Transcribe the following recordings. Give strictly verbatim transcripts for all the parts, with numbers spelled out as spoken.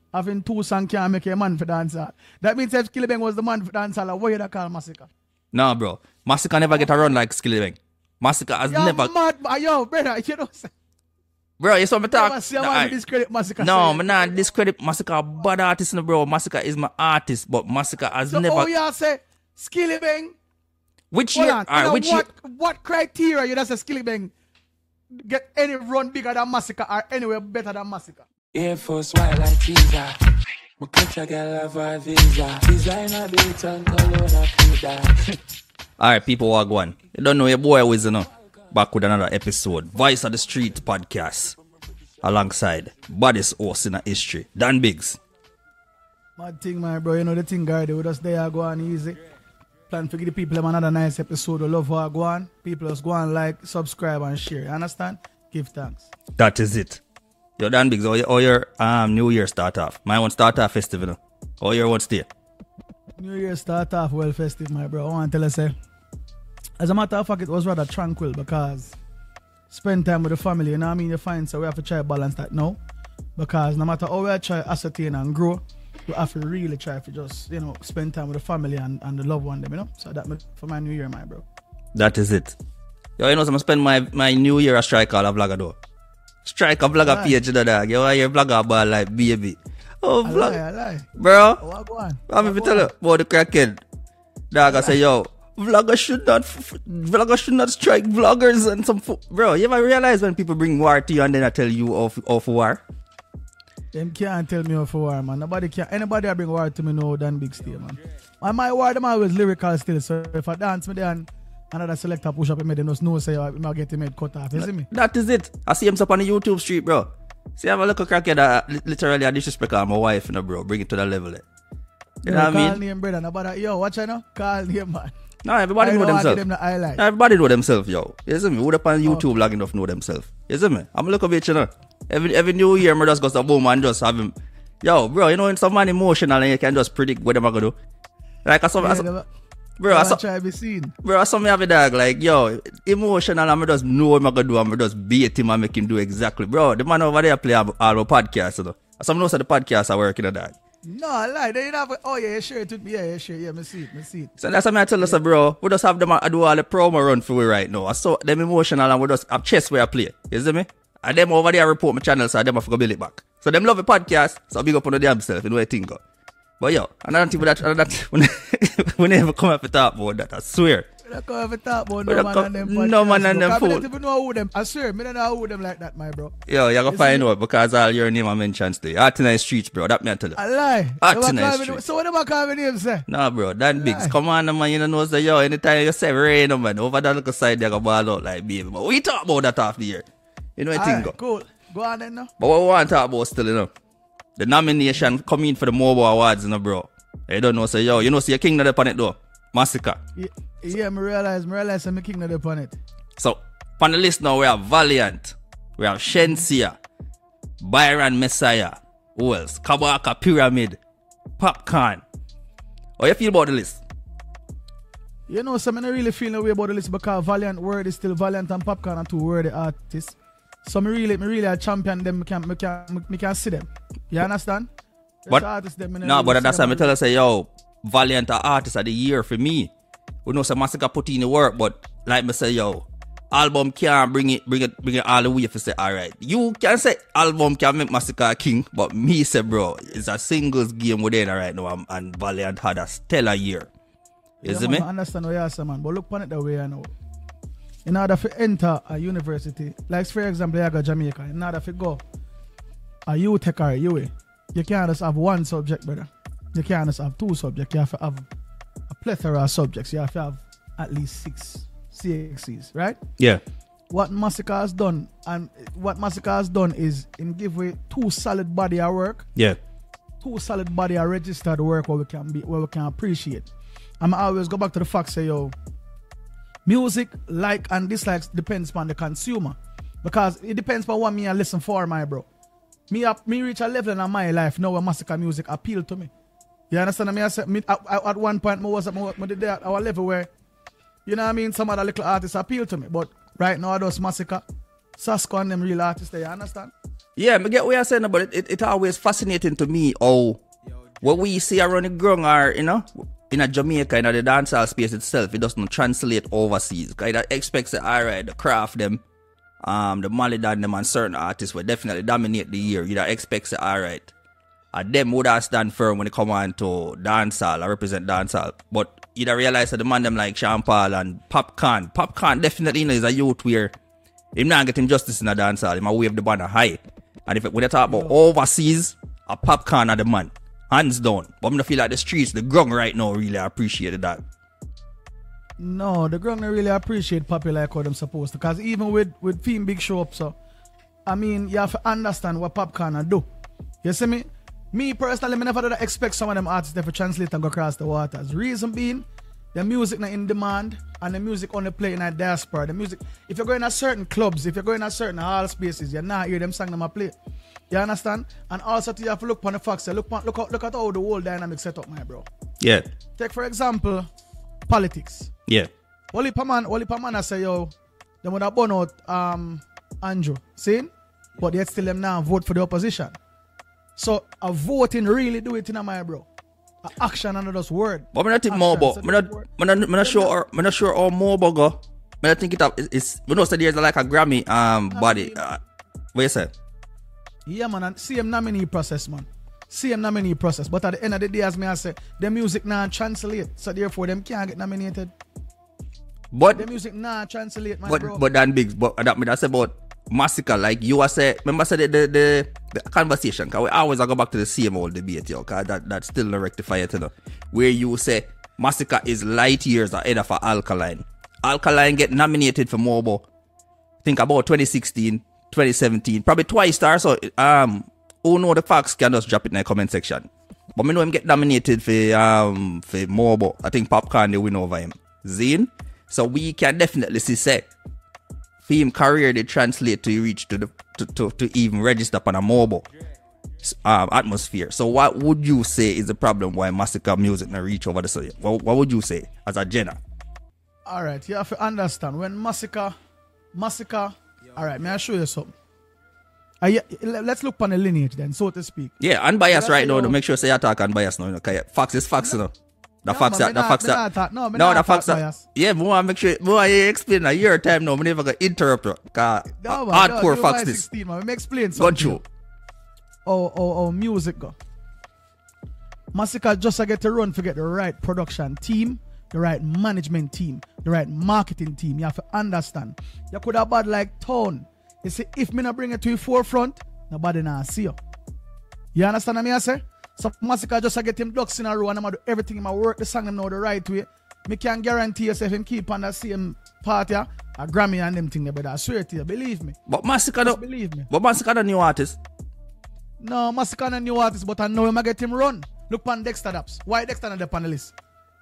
having two songs can't make a man for dancer. That means if Skillibeng was the man for dancer, like, what you call Massacre? Nah, bro. Massacre never get a run like Skillibeng. Massacre has You're never... mad, yo, brother, you know what I'm saying? Bro, you saw me talk. Never see a man discredit Massacre. No, man, nah, discredit Massacre. Bad artist, no, bro. Massacre is my artist, but Massacre has so never. Oh, y'all say Skillibeng. Which Hold year? on, All right, you know which what, year? what criteria you just say Skillibeng get any run bigger than Massacre or anywhere better than Massacre? Air Force white like Caesar. My country girl have a visa. Designer beat and color a All right, people, walk one. You don't know your boy was, you know. Back with another episode. Voice of the Street podcast. Alongside baddest horse in the history, Dan Biggs. Mad thing, my bro. You know the thing, guy. They would just there go on easy. Plan to give the people another nice episode. Love how I go on. People just go on, like, subscribe, and share. You understand? Give thanks. That is it. Yo, Dan Biggs, how your, how your um, New Year start off? My one start off festive, you know. How your one stay? New Year start off well festive, my bro. I want to tell you, say, as a matter of fact, it was rather tranquil because spend time with the family, you know what I mean? You find so we have to try to balance that now. Because no matter how we try to ascertain and grow, we have to really try to just, you know, spend time with the family and, and the loved one them, you know? So that for my New Year, my bro. That is it. Yo, you know, so I'm going to spend my, my New Year a strike all a vlogger though. Strike a vlogger Aye. page, you know, dog. You want your vlogger ball like baby. Oh, I vlog. lie, I lie. Bro, Oh, I go on. I'm going to tell you about the crackhead. Dog, I say, yo, vloggers should not, f- vloggers should not strike vloggers and some, fo- bro, you ever realize when people bring war to you and then I tell you off, off war? Them can't tell me off war, man. Nobody can. Anybody that bring war to me know Dan Big stay, man. And my war, them always lyrical still. So if I dance me there and another selector push up and make them just know say I might get him head cut off. You see me? That is it. I see him up on the YouTube street, bro. See, I'm a little crackhead that li- literally I disrespect my wife, you know, bro. Bring it to that level, eh. You Yo, know what I call mean? name, brother. Nobody, yo, watch I know. Call name, man. No, everybody I know know I give themselves. them the highlight. Everybody know themselves, yo. You see me? Who up on YouTube long enough know themselves. You see me? I'm a little bit, you know. Every every new year, I just go to boom and just have him. Yo, bro, you know, when some man emotional and you can just predict what they're going to do. Like, I saw, Yeah, I saw, never- bro, I never saw, try to be seen. bro, I saw me have a dog, like, yo, emotional, I'm just know what I'm going to do, I'm just beat him and make him do exactly. Bro, the man over there play all our podcasts, you know. Some knows that the podcasts are working on that. No, I lie. They have. Oh yeah, you share it with me. Yeah, yeah, share. Yeah, me see it. Me see it. So that's what I tell us, bro. We just have them uh, do all the promo run for we right now. I saw them emotional and we just have chess where I play. You see me? And them over there report my channel, so them have to go build it back. So them love the podcast, so big up on the damn self, you know what I think of. But yo, another thing with that, another that we never come up to talk about that, I swear. We don't come ever talk about We no don't man come- and them. no podcasts, man and bro. them Cause I fool. don't even know who them. I swear, me don't know who them like that, my bro. Yo, you're gonna You find see? out because all your name I mentioned today. Artinite Streets, bro, that me I tell you. I lie. Ah, Never tonight call me- street. So what am I calling name, say? Nah, bro, that Biggs, Lie. come on, man, you don't know, say, yo, anytime you say rain, man, over that little side, they're gonna ball out like baby. But we talk about that half the year. You know what I think Alright, of. cool. Go on then, no. But what we want to talk about still, you know, the nomination coming for the Mobile Awards, you know, bro. You don't know, say, yo, you know, see a king of the planet, though. Massacre. Yeah, yeah, me realize, me realize I'm king of the planet. So, on the list now, we have Valiant, we have Shensia, Byron Messiah, who else? Kabaka Pyramid, Popcorn. How you feel about the list? You know, so I don't really feel no way about the list because Valiant word is still Valiant and Popcorn are two worthy artists. So me really, me really a champion them. Me can, me can, me can see them. You understand? But- There's artists them, me No, really but see that's why them. I tell you, say, yo, Valiant are artist of the year for me. We know some Massacre put in the work, but like me say, yo, album can't bring it, bring it, bring it all the way if you say, alright. You can say album can make Massacre a king, but me say, bro, it's a singles game within right now, and, and Valiant had a stellar year. You Yeah, see man, me? I understand what you're saying, man. But look upon it the way I know. In order to enter a university, like for example, you go Jamaica, in order to go a U Tech or a U A, you can't just have one subject, brother. You can't just have two subjects. You have to have a plethora of subjects. You have to have at least six C X Cs, right? Yeah. What Massacre has done, and what Massacre has done is in give way two solid body of work, Yeah. two solid body of registered work where we can be, where we can appreciate. I'm always go back to the fact, say, yo, music, like and dislikes depends on the consumer. Because it depends on what me I listen for, my bro. Me up, me reach a level in my life now where Massacre music appeal to me. You understand me? I said, me, at, at one point, I was at, me, me did at our level where, you know what I mean, some other little artists appeal to me. But right now, I just Massacre, Sasko and them real artists there, you understand? Yeah, I get what you're saying, but it, it, it always fascinating to me how what we see around the ground are, you know, in a Jamaica, in the dancehall space itself, it doesn't translate overseas. Because it expects that, all right, the craft them, um, the Malidan them and certain artists will definitely dominate the year. You know, expects that, all right, and them would have stand firm when they come on to dancehall or represent dancehall. But you don't realize that the man them like Sean Paul and Popcorn. Popcorn definitely, you know, is a youth where him not getting justice in a dancehall. He might wave the banner high. And if it, when they talk about overseas, a Popcorn are the man. Hands down. But I'm not feel like the streets, the ground right now really appreciated that. No, the ground really appreciate Poppy like how them supposed to. Because even with, with Theme Big Show up, so I mean, you have to understand what Popcorn do. You see me? Me personally, I never did expect some of them artists to translate and go across the waters. Reason being, the music not in demand and the music only play in a diaspora. The music, if you're going to certain clubs, if you're going to certain hall spaces, you're not hear them song them a play. You understand? And also you have to look on the facts. Look, look, look, look at how the whole dynamic set up, my bro. Yeah. Take for example, politics. Yeah. Wally Paman, Wally Paman, I say, yo, they would have born out um, Andrew. See? But yet still them now vote for the opposition. So a voting really do it in a my bro. A action under those word. But I'm not think more about. I'm not. I'm not. I'm not sure. I'm not sure how more go. I don't think it up. It's. We know so there's like a Grammy um body. Uh, what you say? Yeah, man. And C M nominee process, man. C M nominee process. But at the end of the day, as me I say, the music now translate. So therefore, them can't get nominated. But the music now translate, man, but, bro. But then big. But that me that's about Massacre. Like you are say. Remember say the the the, the conversation. Cause we always go back to the same old debate, yo. Cause that that's still not rectify it, you know. Where you say Massacre is light years ahead of Alkaline. Alkaline get nominated for Mobo. Think about twenty sixteen, twenty seventeen, probably twice star. So um, who know the facts can just drop it in the comment section. But me know him get nominated for um for Mobo. I think Popcorn they win over him. Zine. So we can definitely see say him career they translate to reach to the to, to, to even register upon a mobile um, atmosphere. So what would you say is the problem why Massacre music not reach over the city? What, what would you say as a Jenna? Alright, you have to understand when Massacre Massacre alright, may I show you something? Uh, yeah, let's look on the lineage then, so to speak. Yeah, unbiased right now to make sure say you talk unbiased now. Okay, facts is facts, you know. The no, facts man, that, the facts that, talk, no, no, the facts that, yeah, more I make sure, more I explain a year time now, I never gonna interrupt you, cause no, man, hardcore no, facts this. sixteen, man. Let me explain something. Got you. Oh, oh, oh, music go. Massacre just to get to run to get the right production team, the right management team, the right marketing team. You have to understand. You could have bad like tone. You see, if me not bring it to the forefront, nobody not see you. You understand what I say? So Massacre just to get him ducks in a row and I'm gonna do everything in my work, the song them know the right way. Me can guarantee yourself him keep on the same party, a Grammy and them thing, but I swear to you, believe me. But Massacre don't believe me. But Massacre the new artist. No, Massacre the new artist, but I know him I get him run. Look on Dexter Daps. Why Dexter not the panelist?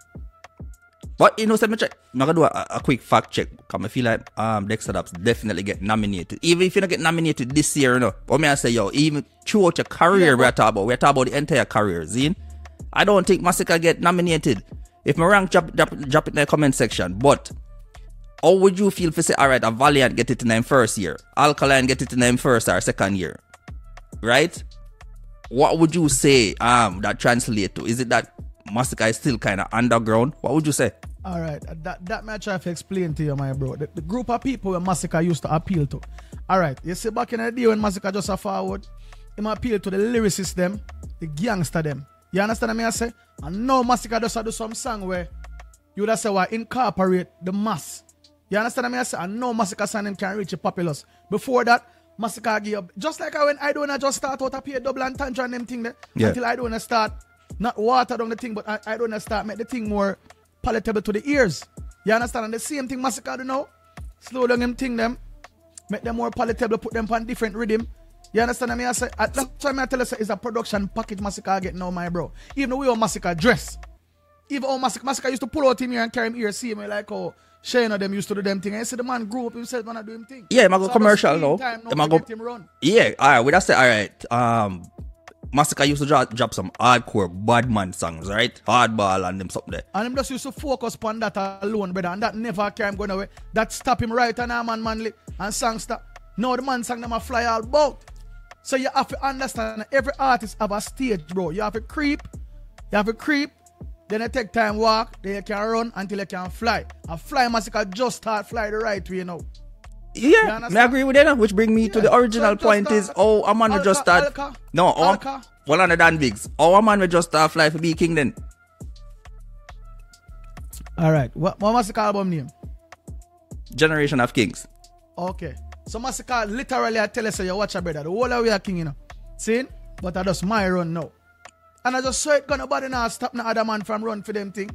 But you know, so me check. I'm gonna do a, a quick fact check. Cause I feel like um Dexter Daps definitely get nominated. Even if you don't get nominated this year, you know. But me I say, yo, even throughout your career, yeah, we're talking about. We're talking about the entire career, Zine. I don't think Massacre get nominated. If my rank drop, drop, drop it in the comment section. But how would you feel if you say, all right, a Valiant get it in their first year, Alkaline get it in their first or second year, right? What would you say um that translate to? Is it that Massacre is still kind of underground? What would you say? All right, that that match I have to explain to you, my bro. The, the group of people where Massacre used to appeal to. All right, you see back in the day when Massacre just a forward, him appeal to the lyricists them, the gangster them. You understand what I say? And now Massacre just do some song where you would have say what incorporate the mass. You understand what I say? And now Massacre song them can reach the populace. Before that, Massacre give up. Just like when I don't just start out to pay double entendre and them thing there. Yeah. Until I don't start not water down the thing, but I, I don't start make the thing more palatable to the ears. You understand? And the same thing Massacre do now. Slow down them thing them. Make them more palatable, put them on different rhythm. You understand what I say? At that time I tell you it's a production package Massacre get now, my bro. Even the way how Massacre dress. Even how Massacre, Massacre used to pull out him here and carry him here, see him like how Shane or them used to do them thing. And you see the man grew up himself when I do him thing. Yeah, I'm go so commercial now. Time now I'm go him run. Yeah, alright, with that say, alright. Um Massacre used to drop, drop some hardcore bad man songs, right? Hardball and them something there. And him just used to focus upon that alone, brother. And that never carry him going away. That stop him right and arm and manly and song stop. Now the man sang them a fly all about. So you have to understand that every artist have a stage, bro. You have to creep, you have to creep, then you take time walk, then you can run until you can fly. A fly massacre just start fly the right way, you know. Yeah, I agree with that, which bring me yeah. to the original so point is, oh, a man will just start. Alka, no, oh, Alka. Well, on the Dan Biggs. Oh, a man will just start fly for be king then. Alright, what, what Massacre album name? Generation of Kings. Okay. So Massacre literally I tell you so you watch a brother. The whole of we are king, you know. See? But I just my run now. And I just saw it gonna body now stop no other man from run for them thing.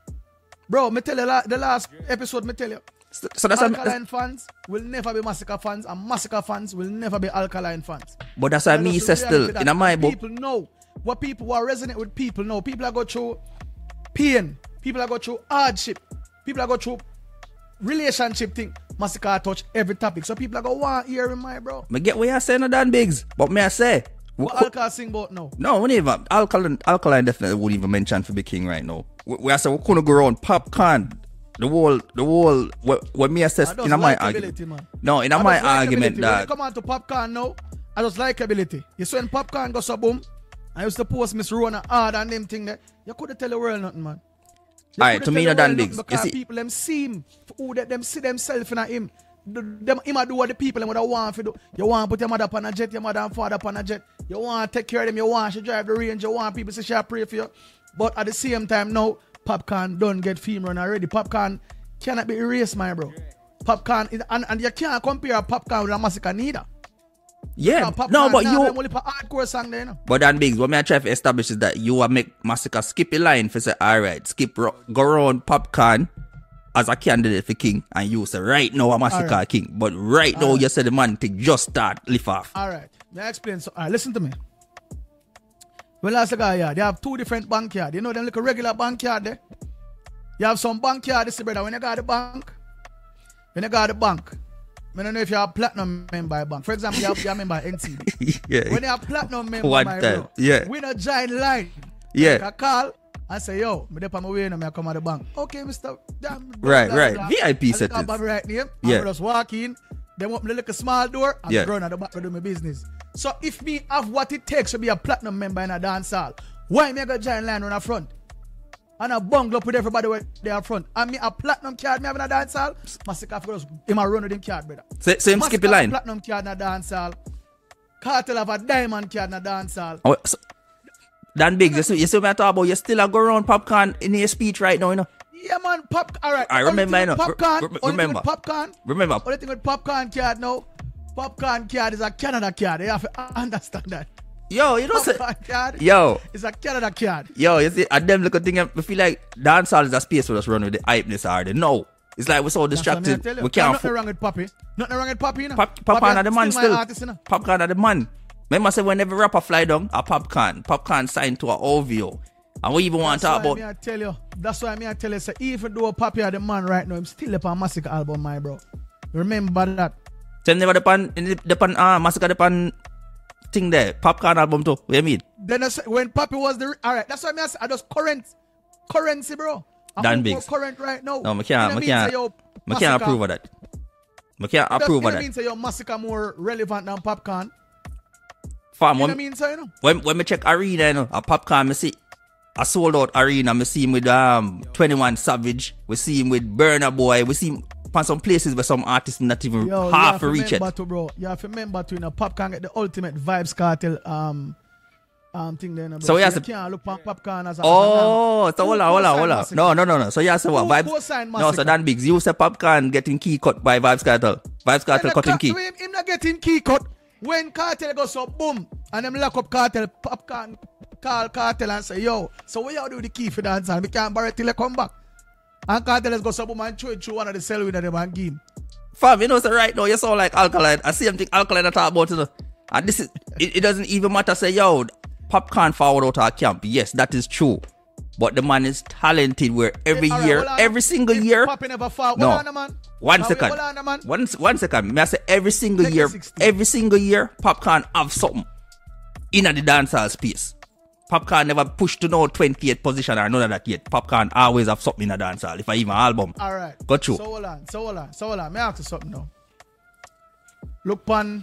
Bro, me tell you la- the last episode me tell you. So, so that's Alkaline a, fans will never be Massacre fans and Massacre fans will never be Alkaline fans. But that's why me say still in my book. People know what people who are resonate with people know. People are go through pain. People are go through hardship. People are go through relationship thing. Massacre touch every topic. So people are go want to hear in my bro. Me get what you're saying on Dan Biggs. But me I say. What we, Alkaline sing about now? No, we even Alkaline Alkaline definitely wouldn't even mention for the king right now. We, we are say we couldn't go around Popcorn. The whole, the whole, what, what me assess in my argument. Man. No, in my argument that. When you come on to Popcorn now, I just like ability. You see when Popcorn goes so boom, I used to post Miss Rona hard and them thing there. You couldn't tell the world nothing, man. Alright, to me, no Dan Biggs. Because see, people them see him, who they, them see themselves in him. The, them, him do what the people them would want to do. You want to put your mother up on a jet, your mother and father up on a jet. You want to take care of them, you want to drive the range, you want people to say, she pray for you. But at the same time now, Popcorn don't get fame run already. Popcorn cannot be erased, my bro. Popcorn, is, and, and you can't compare Popcorn with a Massacre neither. Yeah, no, but you. Only for hardcore song there, you know? But Dan Biggs, what me I try to establish is that you will make Massacre skip a line for say, alright, skip, ro- go around Popcorn as a candidate for king, and you say, right now, a Massacre right. king. But right all now, right. you say the man thing just start lift off. Alright, let me explain. So, alright, listen to me. Well, last guy, yeah, they have two different bankyard. You know them little regular bankyard there? You have some bankyard, this brother, when you got the bank, when you got the bank, I don't know if you have platinum member bank. For example, you have your member N C B. Yeah. When you have platinum member, One my time. bro, yeah. we not join line. Yeah. Like I call and say, yo, me dep on my way and I come at the bank. Okay, Mister Damn, right, blah, right. Blah, blah. V I P settings. I right name. Yeah. I just walk in, then open the little small door and yeah. run at the back to do my business. So if me have what it takes to be a platinum member in a dance hall, why me I go join line on the front? And I bungle up with everybody where they are front. And me a platinum card, me having a dance hall. Massacre for us, him a run with him card, brother. Same so skip the line. Platinum card in a dance hall. Cartel have a diamond card in a dance hall. Oh, so, Dan Biggs, you see, you see what I talk about? You still a go around Popcorn in your speech right now, you know? Yeah, man, pop. All right. I remember, you know. Popcorn. Re- re- remember. Popcorn. Remember. Only thing with Popcorn card now. Popcorn card is a Canada card. You have to understand that. Yo, you know, say, card yo, it's a Canada card. Yo, you see, at them little thing, I feel like dancehall is a space for us run with the hypeness already. No, it's like we're so distracted. We can't. Nothing fo- wrong with Poppy. Nothing wrong with Poppy, you know. Pop, Popcorn are the man still. Artist, you know? Popcorn are the man. Remember, say when every rapper fly down, a Popcorn, Popcorn signed to a O V O, and we even want to talk about. I tell you, that's why I tell you, say even though Poppy are the man right now, I'm still up on Massacre album, my bro. Remember that. Tell never depend, depend, ah, Massacre depend. Thing there, Popcorn album too. What you mean? Then I say, when Poppy was the alright, that's why I say I just current currency, bro. I'm Dan Biggs current right now. No, I can't, I can't, I can't approve of that. I can't approve of that. Mean say your Massacre more relevant than Popcorn. Fam, you when, know mean say, you know? when when me check arena, you know, a Popcorn, me see a sold out arena. Me see him with um twenty-one Savage. We see him with Burna Boy. We see him on some places where some artists not even Yo, half a reach it. To, bro. You have to remember to, you know, Popcorn get the ultimate Vybz Kartel um um thing there, bro. So, so you, you to, can't look on Popcorn as a oh, as a so hold on, hold on, hold on. No, no, no, no. So you say what? Vybz? No, so Dan Biggs, you say Popcorn getting key cut by Vybz Kartel. Vybz Kartel cutting key. Him, him not getting key cut. When Kartel goes so boom, and them lock up Kartel, Popcorn call Kartel and say, yo, so what you do with the key for dance and we can't borrow it till they come back. And Kartel let's go so boom and throw it through one of the cell window them and give him. Fam, you know, so right now you sound like Alkaline. I see him think Alkaline I talk about, you know. And this is, it, it doesn't even matter, say, yo, Popcorn forward out our camp. Yes, that is true. But the man is talented where every yeah, year, right, every single it's year. Never fall. No, on, man. one second. On, man. One, one second. May I say every single Take year, every single year, Popcorn have something in the dancehall space. Popcorn never pushed to no twentieth position or none of that yet. Popcorn always have something in the dancehall. If I even album. Alright. Got you. So hold on, so hold on, so hold on. May I ask you something now? Look pan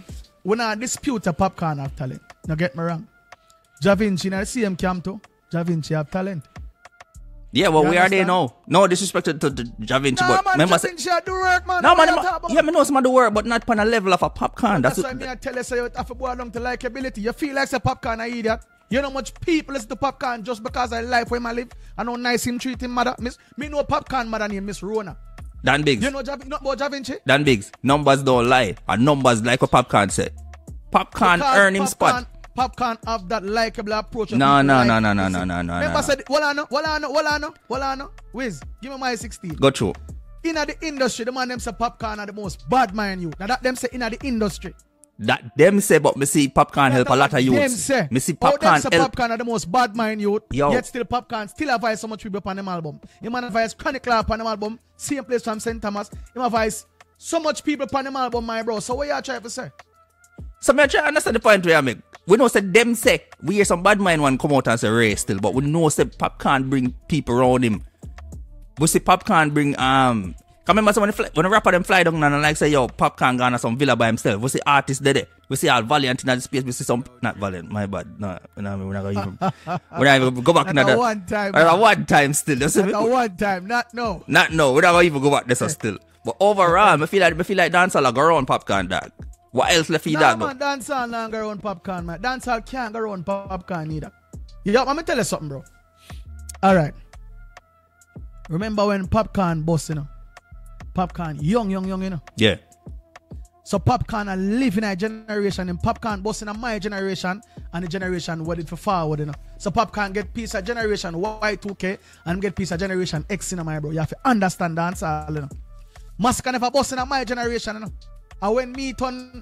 when I dispute a Popcorn have talent. Now get me wrong. Ja Vinci in the same camp too. Ja Vinci have talent. Yeah, well, You we are there understand? now. No disrespect to, to, to Ja Vinci, Nah, but man, remember, Ja say- Vinci do work, man. no, What man, you man, talk about? yeah, me know some of the work, but not on a level of a Popcorn. That's, That's, why what, me I tell you, say you have to boil down to likability. You feel like a Popcorn a idiot. You know how much people listen to Popcorn just because I life where I live. I know nice him treat him mother. Miss, me know Popcorn mother named Miss Rona. Dan Biggs. You know Ja, not about Ja Vinci? Dan Biggs. Numbers don't lie. And numbers like what Popcorn said. Popcorn Because earn him Popcorn, spot. Popcorn have that likable approach. of No, people no, like- no, no, no, Listen, no, no, no, Remember no. I said, well I know, well I know, well I know, well I know. Wiz, give me my sixteen. Go through. In the industry, the man them say Popcorn are the most bad mind you. Now that them say in the industry. That them say, but me see Popcorn help a lot of Them youths. say. Me see Oh, Popcorn them say help. Popcorn are the most bad mind youth. Yo. Yet still Popcorn still advise so much people upon them album. Him man advise Chronic Law upon them album. Same place from Saint Thomas. Him advise so much people upon them album, my bro. So what you trying to say? So me try to understand the point where I make. We know say them say we hear some bad mind one come out and say Ray still, but we know say Popcorn bring people around him. We see Popcorn bring um. Come remember so when the, fly, when the rapper them fly down and like say yo Popcorn gone to some villa by himself. We see artists there. there. We see all Valiant in the space. We see some not Valiant. My bad. No, no, we're not gonna even. We're not even go back in Not the a one time, Or a man. one time still. You see me? Not a one time, not no. Not no. We're not gonna even go back there so still. But overall, I feel like I feel like dancehall go around Popcorn dog. What else left for you Nah, dog? man, dancehall not go around Popcorn, man. Dancehall can't go around Popcorn either. Yo, I'm gonna tell you something, bro. All right. Remember when Popcorn boss, you know? Popcorn young, young, young, you know? Yeah. So Popcorn are live in a generation, and Popcorn boss in my generation, and the generation what it for forward, you know? So Popcorn get piece of generation Y two K, and get piece of generation X, you know, my bro. You have to understand dancehall, you know? Massacre never boss in my generation, you know? And when me turn,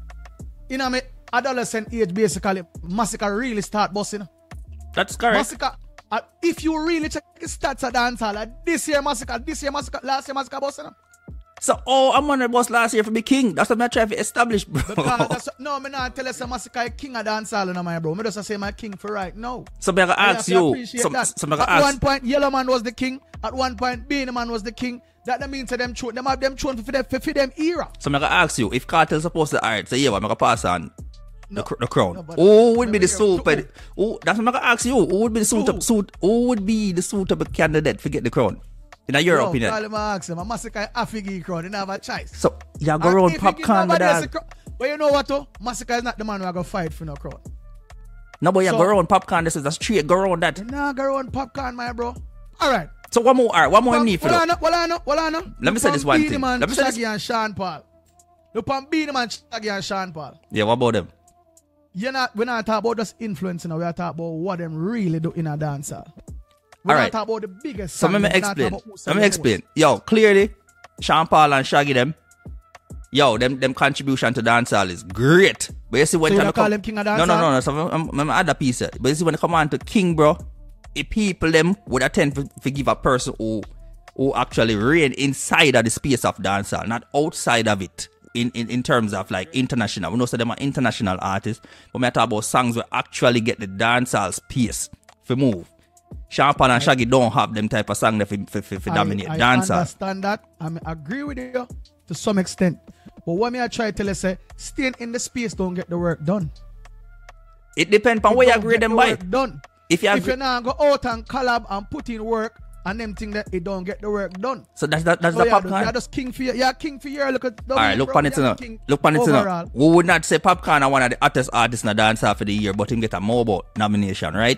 you know, my adolescent age, basically, Massacre really start bossing. You know? That's correct. Massacre, uh, if you really check the stats of dancehall, uh, this year Massacre, this year Massacre, last year Massacre bossing. You know? So, oh, I'm on the boss last year for be king. That's what I'm trying to establish, bro. Because that's, no, me not tell you say Massacre is king of dancehall, you know, my bro. Me just say my king for right now. So, I'm going to ask You have to you. appreciate So, that. so I'm going At to ask. one point, Yellow Man was the king. At one point, Beanie Man was the king. That the means to them throne. Them have them throne for them, for, for them era. So, I'm going to ask you. If Cartel supposed to alright, so yeah, I'm going to pass on No. the, cr- the crown. No, but- Who would be Remember, the super? who? Who? That's what I'm going to ask you. Who would be the suitable? Who? Suit, who would be the suitable candidate to get the crown? In your Yo, opinion. probably my ask him. A Massacre Affigi crown. They don't have a choice. So, you go And around if you give Popcorn, my nobody else a dog. crown- But you know what, though? Massacre is not the man who are going to fight for no crown. No, but you So- go around Popcorn. This is a straight go around that. You nah go around Popcorn, my bro. All right. So, one more, alright, one more need for Well, I that. know, well, I know, well, I know. Let me say this one Beanie thing. Man, Let me say this- Shaggy and Sean Paul. Look on Beanie Man, Shaggy and Sean Paul. Yeah, what about them? You're not, we're not talking about just influencing, we're talking about what them really do in a dancer. We're All not right. talking about the biggest So song, let me we're not explain. talking about who sell Let me the explain. most. Yo, clearly, Sean Paul and Shaggy them, yo, them them contribution to dancehall is great. But you see when So you time don't it come, call him king of no, no, dancehall? no, no. So I'm, I'm, I'm add a piece. But you see when it come on to king, bro, if people them would attend to, to give a person who who actually reign inside of the space of dancehall, not outside of it. In, in, in terms of like international, we know so them are international artists, but we talk about songs where actually get the dancehall space for move. Sean Paul and Shaggy don't have them type of song that for, for, for, for dominate I, I dancehall. understand that. I mean, agree with you to some extent. But what me I try to tell you say, staying in the space don't get the work done. It depends on It where you don't agree get them the by. work done. If you If agree, you now go out and collab and put in work and them think that it don't get the work done. so that's that, that's So the yeah, popcorn. you're just king for your, you're king for your look at All right, look on it now. Look on it overall. now. We would not say Popcorn are one of the hottest artists in the dancehall for the year, but him get a Mobo nomination, right?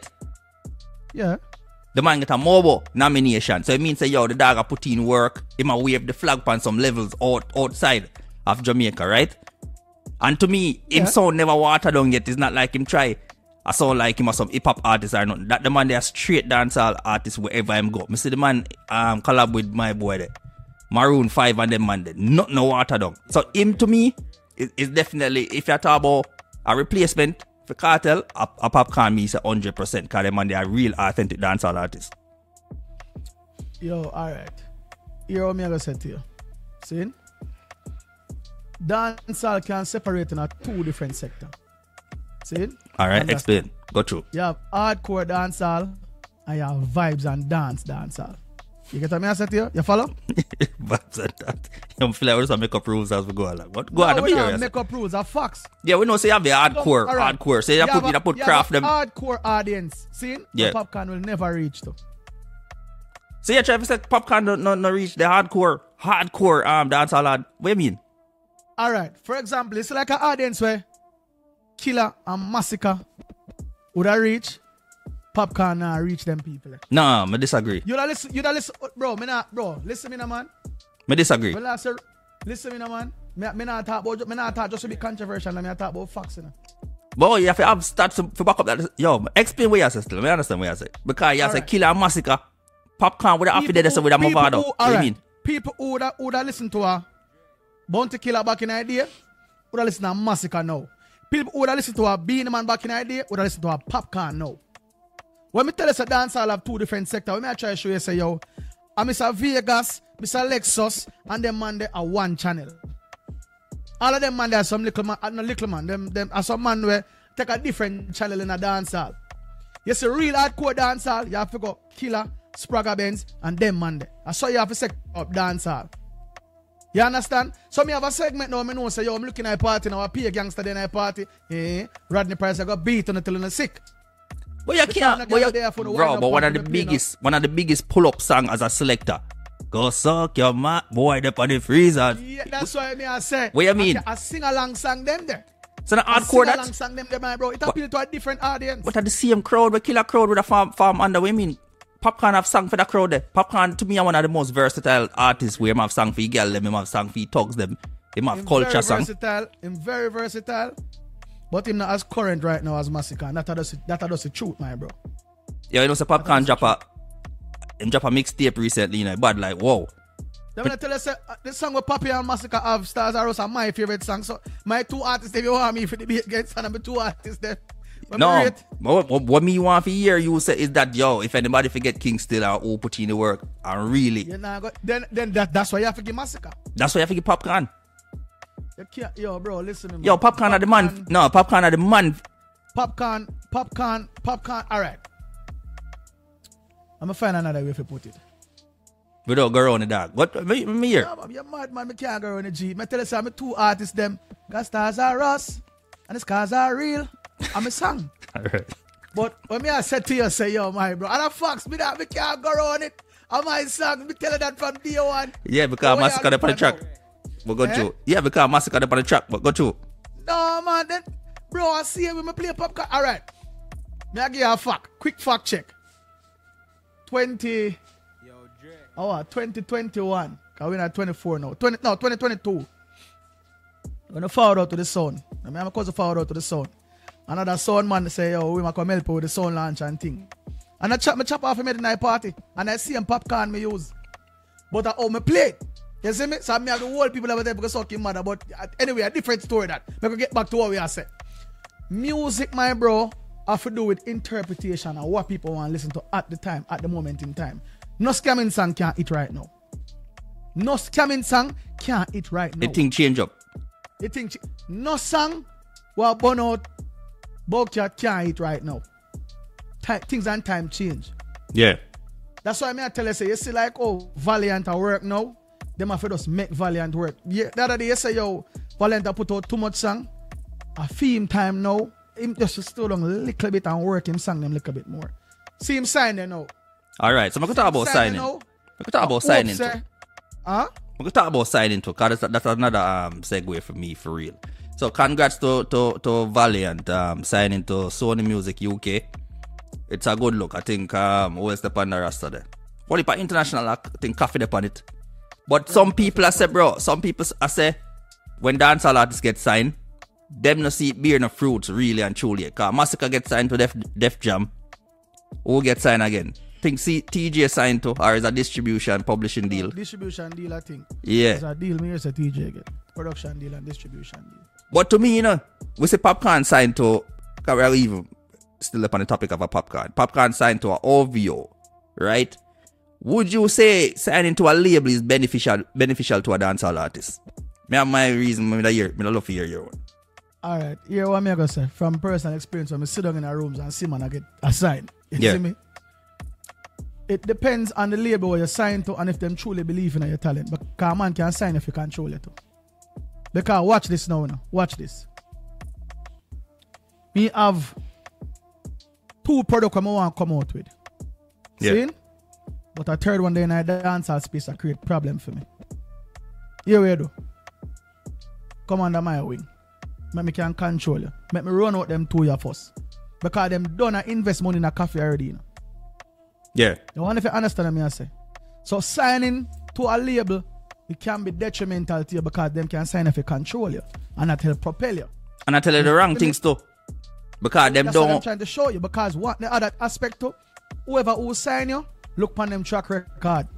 Yeah. The man get a Mobo nomination, so it means say yo, the dog a put in work. Him a wave the flag on some levels out outside of Jamaica, right? And to me, him Yeah. sound never watered down yet. It's not like him try. I sound like him or some hip hop artist or nothing. That the man they are straight dancehall artist wherever him go. Me see the man um collab with my boy there. Maroon five and them man there. Not no water down. So him to me is, is definitely, if you talk about a replacement for Cartel, a, a Popcorn me is a hundred percent because them man they are real authentic dancehall artists. Yo, alright. Here what me I gonna say to you. See? Dancehall can separate in a two different sectors. See? Alright, Understand? explain. Go through. You have hardcore dancehall and you have vibes and dance dancehall. You get what me I say to you? You follow? Vibes and that. You feel like we're just make up rules as we go along. What? Go no, on, let we me hear don't you. make up rules, are facts. Yeah, we know say you have the hardcore, All right. hardcore. Say you, You put have you a- put you craft have them. a hardcore audience. See? Yeah. The Popcorn will never reach to. So you try to say Popcorn no, no, no reach the hardcore, hardcore um dancehall lad. What you mean? All right. For example, it's like an audience where Killer and Massacre would have reach. Popcorn now reach them people. eh. Nah, me disagree. You don't listen, you don't listen, bro, me not, bro, listen me now, man. Me disagree. Well, I say, listen me now, man. Me, me not talk about, me not talk just to be controversial, me not talk about facts, you know. Boy, you have to have stats to, to back up that. Yo, explain what you say still. Me understand what you say. Because you say Alright. Killer and Massacre. Popcorn with the affidavit People so with a who- Movado. people What who- do you alright. mean? People who would have, who would have listened to a Bounty Killer back in the day, would have listened to a Massacre now. People who would have listened to a Beanie Man back in the day, would have listened to a Popcorn now. When me tell us a dancehall have two different sectors, when me I try to show you, say, yo, I'm Mister Vegas, Mister Lexus, and them man they are one channel. All of them man they are some little man, uh, no little man, them, them are some man where take a different channel in a dancehall. You see real hardcore dancehall, you have to go Killer, Spragga Benz, and them man there. I saw you have to set up dancehall. You understand? So me have a segment now, me know say, yo, I'm looking at a party now, I pay a gangster then a party. Eh, Rodney Price I got beat on until I'm sick. But you The can't, kind but of you, guy there for the bro, wind-up but one of party the they play now. biggest, one of the biggest pull-up song as a selector. Go suck your mat, boy, they on the freezer. Yeah, that's why me I say. What you mean? I, I sing along song them there. So the I hardcore sing along that, song them there, my bro. It appeal to a different audience. what are the same crowd, we kill a crowd with a farm, farm under, what you mean? Popcorn have sung for the crowd there. Popcorn to me are one of the most versatile artists where him have sung for you girl, them, him have sung for you thugs them. Him have Him culture very song. versatile. Him very versatile. But him not as current right now as Massacre. And that does that does the truth, my bro. Yeah, you know, so Popcorn drop a, him drop a mixtape recently, you know, but like, whoa. Then when I tell you, say, uh, the song with Papi and Massacre have Stars Are Us are my favorite song. So my two artists, if you want me for the beat against and I'm two artists there. When me No, rate, what, what, what me want to hear you say is that, yo, if anybody forget King Still or who put in the work, and really, you know, go, then then that, that's why you have to give Massacre. that's why you have to get Popcorn. You can't, yo, bro, listen to me. Yo, Popcorn are the man. No, Popcorn are the man. Popcorn, popcorn, popcorn. All right. I'm going to find another way to put it. We don't go around the dog. What? Me, me here. Yeah, man, you're mad, man. I can't go on the G. I tell you, say, I'm two artists, them. Got Stars Are Us, and the scars are real. I'm a song. Alright. But when me I said to you, say, yo, my bro, and the facts, me that, me can't go around it. I'm my song, me tell you that from day one. Yeah, because So Massacre what up on the you track. do We go Eh? through. Yeah, because Massacre up on the track. But go through. No, man, then, bro, I see it when me play popcorn. All right. Me I give you a fact. Quick fact check. twenty. Oh, twenty twenty-one. Because we're at twenty-four now. twenty, no, twenty twenty-two. I'm going to forward out to the sun. I mean, I'm going to forward out to the sun. Another sound man say, yo, we might come help you with the sound launch and thing. And I chop, me chop off him at the night party. And I see him popcorn me use. But I owe me plate. You see me? So I have the whole people over there because suck him mother. But uh, anyway, a different story that. We can get back to what we are saying. Music, my bro, have to do with interpretation and what people want to listen to at the time, at the moment in time. No scamming song can't hit right now. No scamming song can't hit right now. The thing change up. You think no song will burn out Bobcat can't hit right now. Time, things and time change. Yeah. That's why I tell you, say, you see like, oh, Valiant at work now, them have to just make Valiant work. Yeah, the other day you say, yo, Valiant put out too much song. A theme time now, him just slow down a little bit and work him song them a little bit more. See him sign there now. Alright, so I'm going to talk about signing. now. We can talk about Hope, signing say, too. Huh? We can talk about signing too, because that's, that's another um, segue for me, for real. So congrats to, to, to Valiant um, signing to Sony Music U K. It's a good look. I think um, we'll step on the roster there. Only for international, I think coffee upon it. But some people I say, bro, some people I say, when dancehall artists get signed, them no see it bear no fruits really and truly. Because Massacre get signed to Def, Def Jam. Who get signed again? Think see T J signed to, or is a distribution publishing deal? Distribution deal, I think. Yeah. It's a deal, me here's a T J again. Production deal and distribution deal. But to me, you know, we say Popcorn signed to, because we're even still up on the topic of a Popcorn. Popcorn signed to a O V O, right? Would you say signing to a label is beneficial beneficial to a dancehall artist? Me have my reason, me da hear, me da love to hear your one. Alright, here what me I gonna say. From personal experience, when I sit down in the rooms and see man I get assigned. You Yeah. see me? it depends on the label where you sign to and if them truly believe in your talent. Because a man can sign if you control it too. Because watch this now, now. Watch this. Me have two products I want to come out with. Yeah. See? But a third one there in a dancehall space I create problem for me. Here we do. Come under my wing. Make me can control you. Make me run out them two years first. Because them done invest money in a cafe already. You know? Yeah. You want if you understand what I say. So signing to a label, it can be detrimental to you because them can sign if you control you and not help propel you. And I tell you the wrong things too. Because them That's don't. what I'm trying to show you. Because what the other aspect too, whoever who sign you, look upon them track record.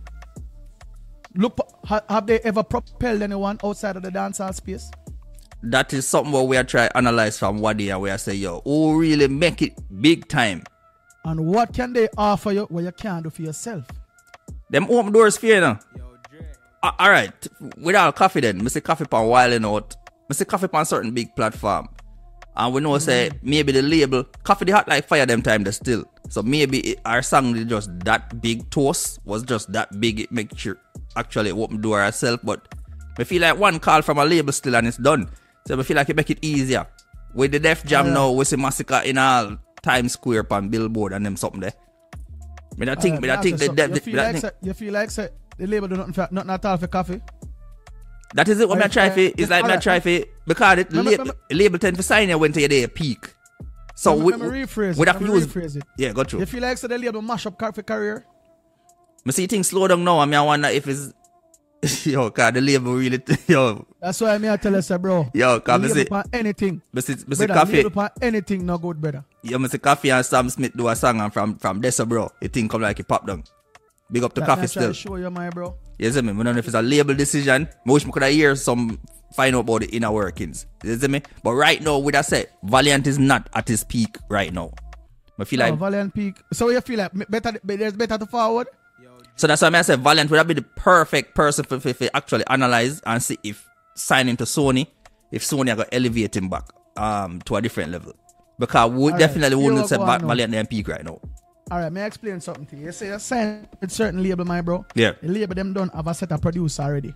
Look, ha, have they ever propelled anyone outside of the dancehall space? That is something what we are trying to analyze from Wadi and we are say, yo, who really make it big time? And what can they offer you what you can't do for yourself? Them open doors for you now. Uh, Alright, without coffee then, I say coffee pan wilding out. I say coffee pan certain big platform. And we know mm. say maybe the label, coffee the hot like fire them time they still. So maybe it, our song is just that big toast, was just that big, it make sure actually open door ourselves. But I feel like one call from a label still and it's done. So I feel like it make it easier. With the Def Jam uh, now, we see Massacre in all Times Square pan Billboard and them something there. I mean, I think, uh, I think the, the, you, feel the, like think, say, you feel like say, the label do nothing, for, nothing at all for coffee? That is it what I try for. It's like I try for because the label, label tend to sign you when to your peak. So let me, we, let me rephrase we it. have to use rephrase it. Yeah, got you. You feel like so the label mash up coffee career? I see things slow down now. I mean, I wonder if it's yo, cause the label really yo. That's why I mean I tell us, bro. Yo, cause label see, for anything. But see, but see coffee. Label for anything no good, brother. Yeah, I see Coffee and Sam Smith do a song and from from Dessa, bro. It thing come like it pop down. Big up to that Coffee I'm still. Show you, my bro. You see me? I don't know if it's a label decision. I wish I could hear some find out about the inner workings. You see me? But right now, with that said, Valiant is not at his peak right now. I feel oh, like Valiant peak. So you feel like better? There's better to forward. So that's why I say Valiant would have been the perfect person for, for, for actually analyze and see if signing to Sony, if Sony are going to elevate him back um to a different level. Because we All definitely right. wouldn't say Va- Valiant in peak right now. Alright, may I explain something to you? You say you sign with certain label, my bro. Yeah. The label them don't have a set of producer already.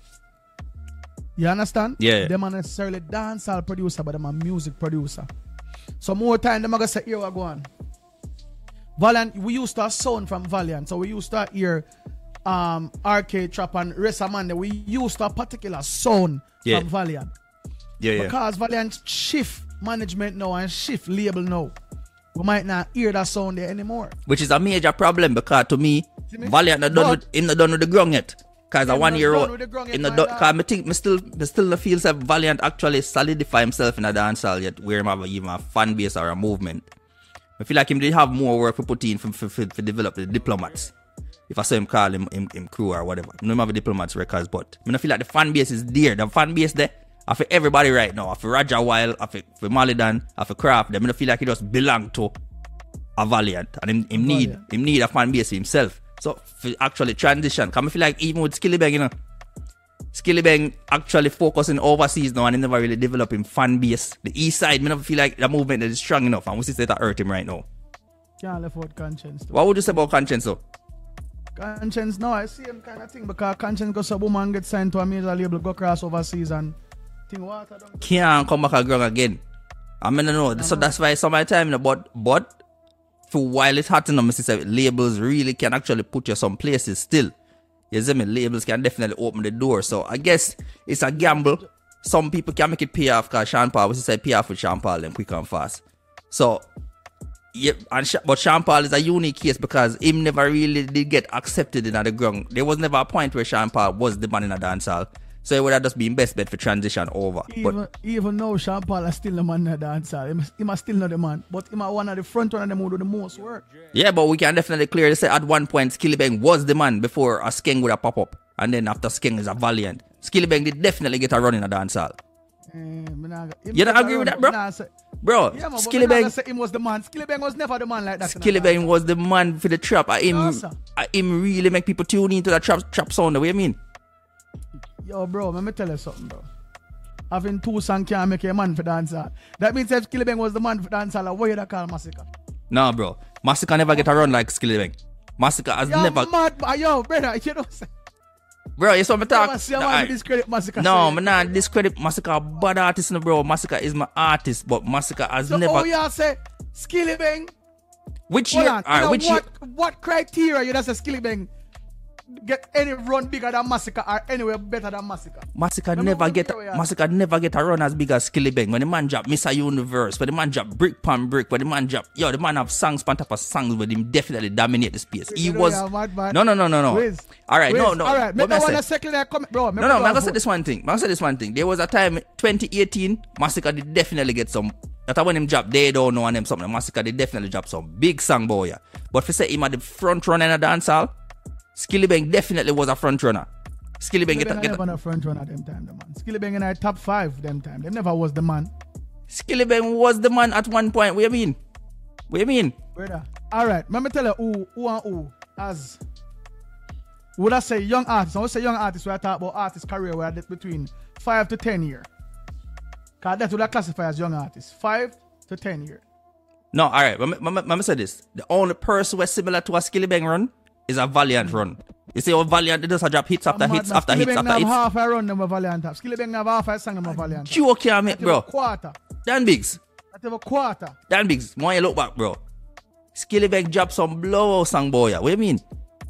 You understand? Yeah. yeah. Them are necessarily dancehall producer, but them are music producer. So more time them are gonna say, here we go on. Valiant, we used to have sound from Valiant, so we used to hear um arcade trap and rest of man. We used to have particular sound yeah. from Valiant. Yeah, yeah. Because Valiant shift management now and shift label now. We might not hear that sound there anymore. Which is a major problem because to me, me? Valiant not done with, him not done with the ground yet. Because a one year old, in the because I think me still, me still feel that Valiant actually solidify himself in a dancehall yet, where him have even a fan base or a movement. I feel like him did have more work to put in for, for, for, for develop the diplomats. If I saw him call him, him, him crew or whatever. I don't have a diplomats records, but I feel like the fan base is there. The fan base there. I feel everybody right now. I feel Roger Wild, I feel for Malidan, I feel Craft. Them I feel like he just belong to a Valiant, and him, him need Valiant. him need a fan base himself. So for actually transition, cause I feel like even with Skillibeng, you know, Skillibeng actually focusing overseas now and he never really developing fan base. The east side, I never feel like the movement is strong enough, and we see that hurt him right now. Can't left out Conscience. Though. What would you say about Conscience though? Conscience, no, I see him kind of thing because Conscience goes a woman get signed to a major label, go cross overseas and. Can't come back again again. I mean, I know. So that's why some of the time, you know, but but for while it's hot enough, say labels really can actually put you some places still. You see me? Labels can definitely open the door. So I guess it's a gamble. Some people can make it pay off because Sean Paul, we say pay off with Sean Paul then quick and fast. So yeah, and but Sean Paul is a unique case because him never really did get accepted in the ground. There was never a point where Sean Paul was the man in a dancehall. So it would have just been best bet for transition over. Even, but even though Sean Paul is still the man in the dancer, he must, he must still not the man. But he must one of the front runner them who do the most work. Yeah, but we can definitely clearly say at one point Skillibeng was the man before a Skeng would have pop up. And then after Skeng is a Valiant. Skillibeng did definitely get a run in a dancehall. Uh, you don't agree with that, bro? Say, bro, yeah, man, Skillibeng say him was the man. Skillibeng was never the man like that. Skillibeng was the man for the trap. I him, no, I him really make people tune into the trap trap sound. What do you mean? Yo, bro, let me tell you something, bro. Having two songs can't make a man for dancehall. That means if Skillibeng was the man for dancehall, what you call Massacre? No, bro. Massacre never get a run like Skillibeng. Massacre has You're never. mad, but yo, brother, you know. Bro, you saw me talk. Never see a man discredit Massacre. No, say. man, not discredit Massacre. Bad artist, no, bro. Massacre is my artist, but Massacre has So never. oh, y'all say Skilly Bang. Which Hold year? on. All right, You know which what, year? what criteria you just say Skilly Bang get any run bigger than Massacre or anywhere better than Massacre? Massacre Remember never when get we were- Massacre never get a run as big as Skilly Bang. When the man drop Mister Universe, when the man drop Brick Pan Brick, when the man drop yo, the man have songs pan top of songs with him definitely dominate the space. He You know was you're mad, man. no no no no no. Wiz, All right, no Wiz, no. All right, What make me me say? want to second there comment, bro. No, no, I'm gonna say this one thing. I'm gonna say this one thing. There was a time, twenty eighteen, Massacre did definitely get some. That's when him drop, they don't know on them something. Massacre did definitely drop some big song, boy. Yeah. But if you say him at the front runner in a dancehall, Skilly Bang definitely was a front runner. Skilly Bang Skilly get, Bang get never no front runner them time, the man. Skilly Bang in our top five them time. Them never was the man. Skilly Bang was the man at one point. What do you mean? What do you mean? Brother. All right, let me tell you who, who and who as would I say young artists? I would say young artists. Where I talk about artist career where I did between five to ten years. Cause that's what I classify as young artists. Five to ten years. No, all right. Let me, let me say this. The only person who's similar to a Skilly Bang run is a Valiant run. You see how Valiant does a drop hits after hits after hits after hits. half I run them a Valiant have. Skilly Bang have half I sang them a Valiant. Joke here, mate, That have a bro. quarter. Dan Biggs. That have a quarter. Dan Biggs. Why you look back, bro? Skilly Bang drop some blowout song, boy. Yeah. What do you mean?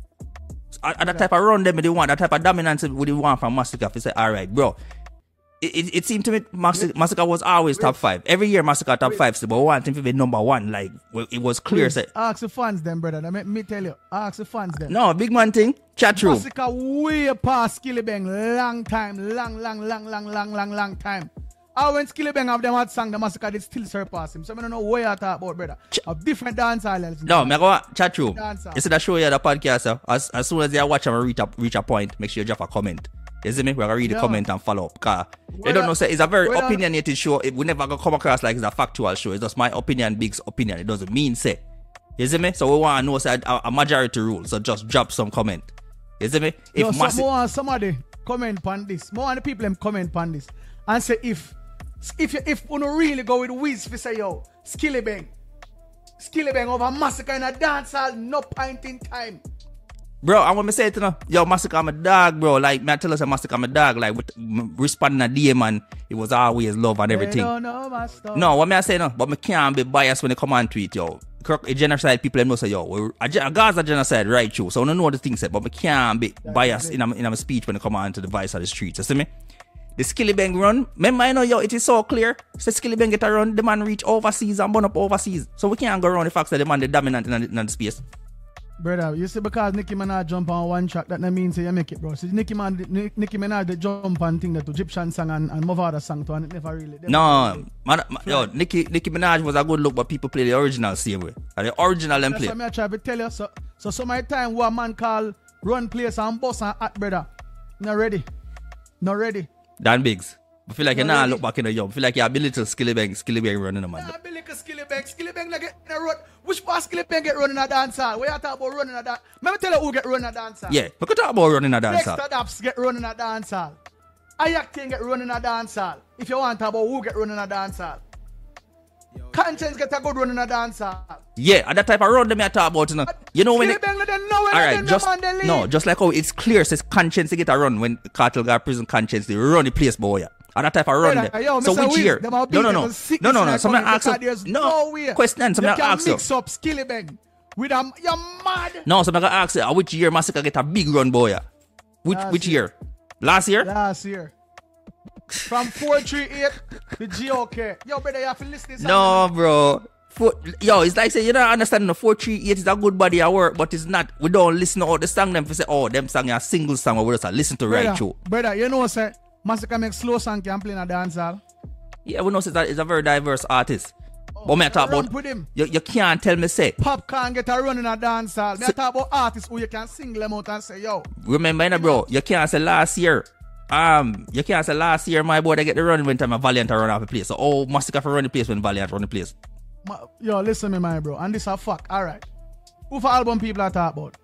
At, at that type of run them, they want that type of dominance we want from Massacre. If you say, all right, bro. It, it, it seemed to me Massacre, Massacre was always top five. Every year Massacre top five, so, but we want him to be number one. Like well, it was clear. Say, Ask the fans them, brother. Let me, me tell you. Ask the fans them. no, big man thing. Chat room. Massacre way past Skilly Bang. Long time. Long, long, long, long, long, long, long time. And when Skilly Bang have them had song, the Massacre did still surpass him. So I don't know what you talk about, brother. Ch- Of different dance islands. No, me go chat room. Dancer. You see that show you the podcast. Uh, as as soon as you watch and reach a reach a point, make sure you drop a comment. You see me? We're gonna read the Yeah. comment and follow up. Cause you Whether- don't know, say it's a very whether- opinionated show. It will never gonna come across like it's a factual show. It's just my opinion, Big's opinion. It doesn't mean say. You see me? So we want to know say a, a majority rule. So just drop some comment. You see me? If Yo, so massive, more want somebody comment on this. More want the people them comment on this. And say if if you if you don't really go with Wiz for say yo, Skilly Bang. Skilly Bang over Massacre in a dancehall, no point in time. bro, I want me say it, you know, yo, Massacre, I'm a dog, bro. Like, me I tell us a Massacre, I'm a dog. Like, with, m- responding a D M, man, it was always love and everything. They don't know my stuff. No, what me I say no, but me can't be biased when they come on tweet, yo. Correct, a genocide people them know say, yo, we- a, gen- a Gaza genocide, right, true. So I don't know what the thing said, but me can't be biased in a, in a speech when they come on to the voice of the streets. You see me? The Skilly Bang run, remember, I know, yo, it is so clear. Say Skilly Bang get a run, the man reach overseas and burn up overseas. So we can't go around the fact that the man the dominant in the, in the space. Brother, you see, because Nicki Minaj jump on one track, that not mean say you make it, bro. See, Nicki, Man, Nick- Nicki Minaj the jump on thing that to Egyptian song and, and Mavada song to, and it never really. No, man, man, yo, Nicki, Nicki Minaj was a good look, but people play the original same way. And the original them That's play. what I try to tell you. So, so some of the time, what a man call run place and boss and at, brother. Not ready. Not ready. Dan Biggs. I feel like you No, now really? look back in the young. I feel like you're a little Skilly Bang, Skilly Bang running, man. Nah, be like a Skilly Bang. Skilly Bang like get in a run. Which part Skilly Bang get running a dance hall? Where you talk about running a dance? Let me tell you who get running a dance hall. Yeah, we could talk about running a dance hall. Dexter Daps get running a dance hall. Ayaktin get running a dance hall. If you want to talk about who get running a dance hall. Conscience get a good running a dance hall. Yeah, and that type of run them I talk about, you know. You know when Skilly it, Bang let them know when all them right, just man they leave. no, just like how it's clear says conscience they get a run when Cartel got prison conscience they run the place, boy. Yeah. And that type of run Brother, there. yo, So Mister which Wiz, year? them No, are beat, no, them no, are no, sickness no, in no. that Somebody country ask because you. there's No, no way. question. Somebody You can ask you. mix up Skilly Bang with a you're mad. No, somebody ask you. uh, Which year Massacre get a big run, boy? Yeah. Which Last which year. year? Last year? Last year. From four three eight to G O K. Yo, brother, you have to listen to this. No, bro. Four, yo, it's like say you don't understand the four three eight is a good body of work, but it's not. We don't listen to all the song them for say, oh, them song are single song or we just listen to right brother, through. brother, you know, sir, Massacre make slow song can play in a dance hall. Yeah, we know say that is a very diverse artist. but me I talk run about with him. you, you can't tell me say. Pop can't get a run in a dance hall. Me So- talk about artists who you can single them out and say, yo, Remember, you know, bro, you can't say last year. Um, you can't say last year my boy they get the run when time a Valiant run off the place. So oh, Massacre for run the place when Valiant run the place. ma- yo, listen me, my bro, and this a fuck. All right, who for album people are talk about?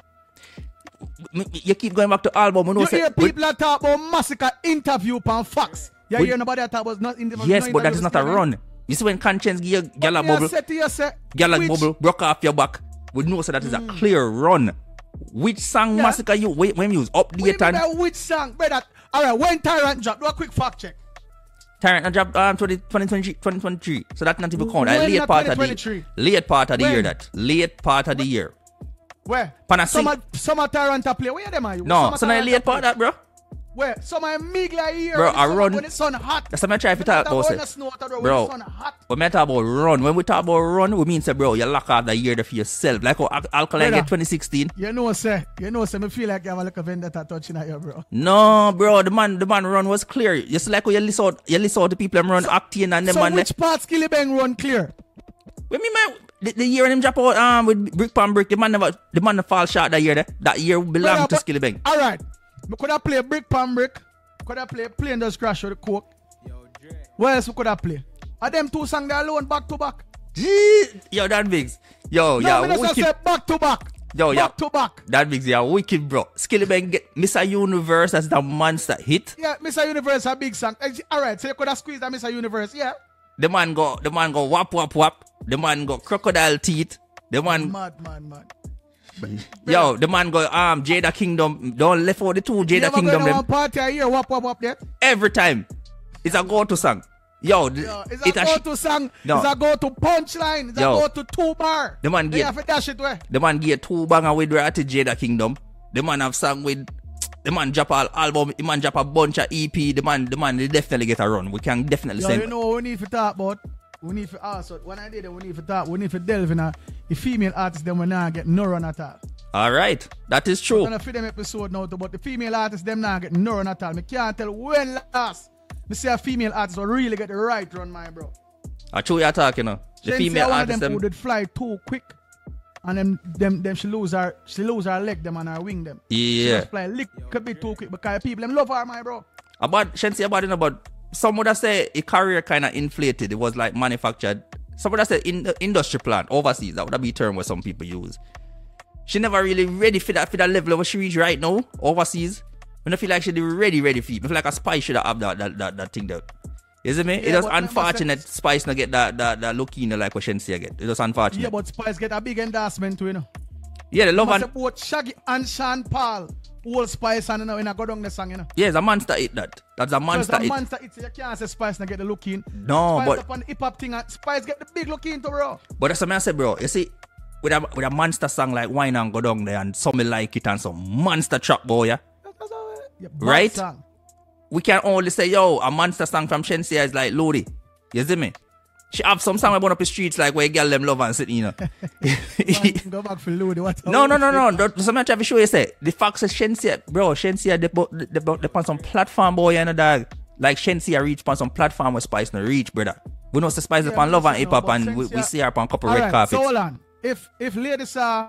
Me- me- You keep going back to album. We know You say, hear we- people are talk about Massacre interview on Fox. You We- hear nobody talk about not interview. yes, no but that interview is not with a Skilly Bang? run. You see when conscience give you gal a Me a bubble, say to you, say, gal a which- bubble, broke off your back. we know so that is a clear run. Which song Yeah. Massacre you when, when you use What do you update mean and by which song? Brother, alright, when Tyrant drop, do a quick fact check. Tyrant dropped um twenty twenty-three, twenty twenty-three. So that not even count. When That late not part of the twenty twenty-three? late part of the When? year that. Late part of the year. Where? Pana Some sing- of some of Tyrant a play. Where them are you? No, Some so now Tyrant late a part play. of that, bro. Where? Some of Migla here. Bro, when the I sun- run- When the sun hot. That's what I'm trying to We talk not about, when say. the snow out, bro. When Bro. the sun hot. When we talk about run, when we talk about run, we mean say, bro, you lock out the year there for yourself. Like how Al- Alkaline Brother. get twenty sixteen. You know, sir. You know, sir. Me feel like you have a little vendetta touching at you, bro. No, bro, the man, the man run was clear. You see like how you list out, you list out the people them run Octane and them So man. which part Skilly Bang run clear? When me man, the, the year when him drop out um with brick pan brick, the man never, the man never fall short that year. There. That year belonged Brother, to but- Skilly Bang. All right. We could have played brick pan brick. Could have played plane just crash with the coke. What else we could have played? Are them two songs there alone back to back? Gee, yo, Dan Biggs, yo, No, yeah, me just wicked. say back to back. Yo, yeah. back to back. Dan Biggs, yeah, wicked, bro. Skilly Bang get Mister Universe as the monster hit. Yeah, Mister Universe a big song. All right, so you could have squeezed that Mister Universe. Yeah. The man go, the man go whap whap whap. The man go crocodile teeth. The man, Mad, man, man. yo, the man go um Jada Kingdom. Don't left out the two You Jada ever Kingdom go to them one party a year, whop, whop, whop, there? every time. It's a go-to song. Yo, th- Yo, it's it a a go shit. to song. No. It's a go to punchline. It's Yo. a go to two bar. The man Then you get- have to dash it where? The man get two banger with Ratty Jada Kingdom. The man have song with. The man drop all album. The man drop a bunch of E P. The man, the man, they definitely get a run. We can definitely Yo, say. you know what we need to talk about? We need to ask. When I did it, we need to talk. We need to delve in a the female artists. Them we not get no run at all. All right, that is We're true. gonna feed them episode now, but the female artists them not get no run at all. Me can't tell when last. Me say a female artist will really get the right run, my bro. I true you're talking. You know. The Shenseea, female one artist of them them. who did fly too quick, and them them them she lose her she lose her leg them and her wing them. She Yeah. just fly little bit too quick because people them love her, my bro. About Shenseea about it about some would have say a career kind of inflated. It was like manufactured. Some would have said in the industry plant overseas. That would be a term where some people use. She never really ready for that for that level where she reach right now overseas. I don't feel like she ready ready for it. I feel like a Spice should have that that that, that thing there. You see me? Yeah, It was but remember unfortunate say- Spice not get that that that look in like what Shenseea get. It was unfortunate. Yeah, but Spice get a big endorsement too, you know. yeah, the love Must and say both Shaggy and Sean Paul, whole Spice and you know, when I go down the song, you know. yeah, it's a monster hit that. That's a So it's monster a hit. monster hit, so you can't say Spice not get the look in. No, Spice but- up on the hip hop thing and Spice get the big look into, bro. But that's something I said, bro. You see, with a with a monster song like Wine and Go Down there and some like it and some monster trap boy, yeah. That's how it- yeah, bad Right? song. We can only say, yo, a monster song from Shenseea is like Lodi. You see me? She have some song about up the streets like where girl them love and sit, you know. Man, go back for Lodi. What? no, no, no, no. That's something I try to show you, say. The fact is Shenseea, bro, Shenseea, they, bo- they, they, they on some platform, boy, you know, dog. Like Shenseea reach on some platform where Spice no reach, brother. We know the Spice Yeah, upon love but and you hip know, hop but and we, we Shenseea- see her upon couple All red right, carpets. so hold on. If if ladies are,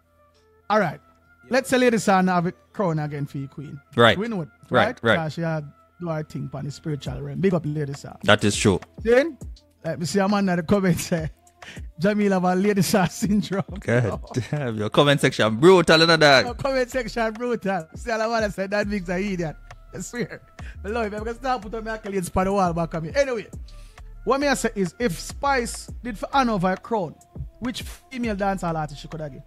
all right, let's say ladies are have it crown again for you, queen. Right. We know it, Right, right? right. Because she had do her thing on the spiritual realm. Big up ladies are. That is true. Then, let me see a man in the comments say, Jamil have a ladies are syndrome. God damn, your comment section brutal, you know, dog. Your comment section brutal. See all I want to say that Vic's an idiot. I swear. I love it. I'm going to start putting my accolades on the wall back of me. Anyway, what me I say is if Spice did for honor of her crown, which female dancehall artist she could have given?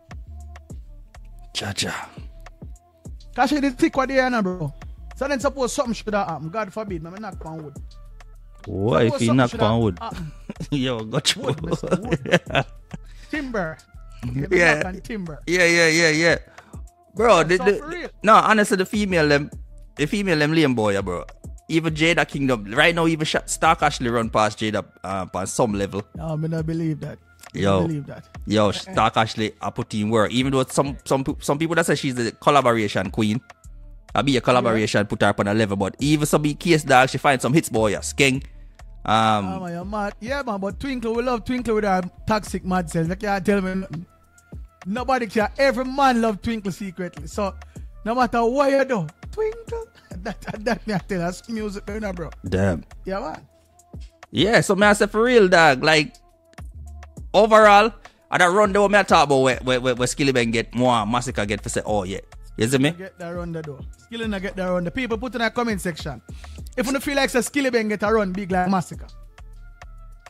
Cha-cha. Because she did thick what they are now, bro. So then suppose something should have happened. God forbid, man, knock on wood. Why if Suppose he something knock should have on wood? happened. Yo, got you. Wood, Mister Wood. Timber. They be Yeah. knock on timber. Yeah, yeah, yeah, yeah. Bro, the, so the, for real. no, honestly, the female them, the female them lame boy, yeah, bro. Even Jada Kingdom, right now, even Sh- Stark Ashley run past Jada uh, on some level. No, I mean, I believe that. I Yo. believe that. Yo, Stark Ashley, I put in work. Even though some some pe- some people that say she's the collaboration queen, I be a collaboration, put her up on a level. But even some big case dog, she find some hits boy, yeah, skeng. Um, Oh, man, you're mad. Yeah, man, but Twinkle, we love Twinkle with our toxic mad self. You can't tell me nothing. Nobody can. Every man love Twinkle secretly. So, no matter what you do, Twinkle. That, that, that me I tell you, that's music, you know, bro. damn. Yeah, man. Yeah, so me I say for real, dog. Like overall, I that run the way me I talk about where where, where, where Skilly Bang get more Massacre get for say, oh yeah. You see me? Get that run the door. Skilling get that run. The people put in a comment section. If you don't feel like say Skilly Bang get a run big like Massacre.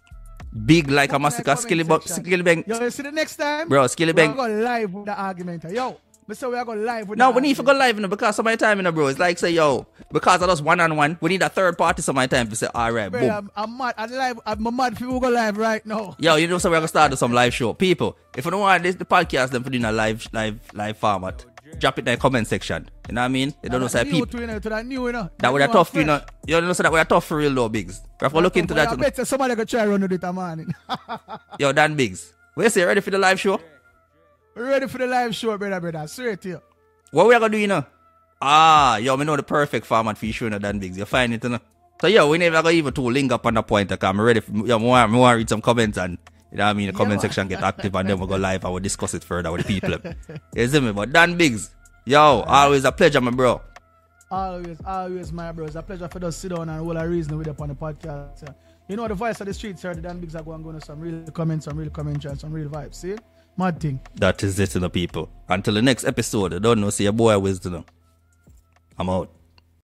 Big like a Comment massacre. in the Skilly comment Bang. section. Skilly Bang. Yo, you see the next time? Bro, Skilly We're Bang. going to go live with the argument. Yo, Mister we are going live with No, the we need to argument. go live, you know, because some of the time, you know, bro, it's like, say, yo, because of us one-on-one, we need a third party some of the time to say, all right, Bro, boom. I'm, I'm mad. I'm live. I'm mad for you go live right now. Yo, you know, so we're going to start with some live show. People, if you don't want this, the podcast, then put in a live, live, live format. Drop it in the comment section. You know what I mean? You don't know, say, new people. to, you know, to that new, you know. That would have tough, you know. You know, so that we are tough for real, though, Biggs. We have to look into that. I You know. bet somebody could try run with it, man. Yo, Dan Biggs. We say, ready for the live show? Ready for the live show, brother, brother. Straight here. What we are going to do, you know? Ah, yo, me know the perfect format for you showing you, Dan Biggs. You find it, you know? So, yo, we never go even to link up on the point. Okay? I'm ready for, yo, I want to read some comments and, you know what I mean? The comment man. section get active and then we'll go live and we'll discuss it further with the people. You see me? But Dan Biggs, yo, always a pleasure, my bro. Always, always, my bro. It's a pleasure for us to sit down and all our reason with up on the podcast. Yeah. You know, the voice of the streets, sir. The Dan Biggs are going to go some real comments, some real commentary, and some real vibes. See? Mad thing. That is it, you know, people. Until the next episode, I don't know, see your boy Wisdom. I'm out.